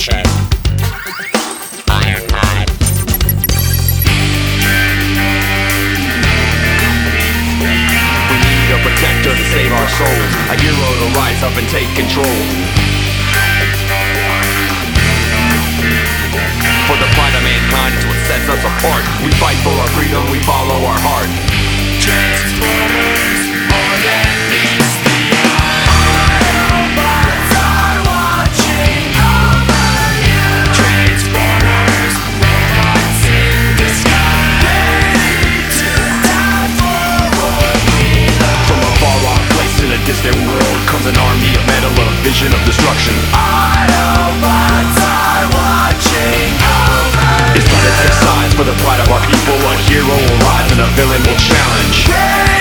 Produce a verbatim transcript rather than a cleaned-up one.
Nation. Ironhide. We need a protector to save our souls, a hero to rise up and take control. For the pride of mankind is what sets us apart. We fight for our freedom, we follow our heart. Transformers, or at least the Autobots are watching over you. Transformers, robots in disguise, to die for what we love. From a far-off place in a distant world comes an army of metal, a vision of destruction. Autobots are watching over you. It's time to take sides for the pride of our people. A hero will rise and a villain will challenge.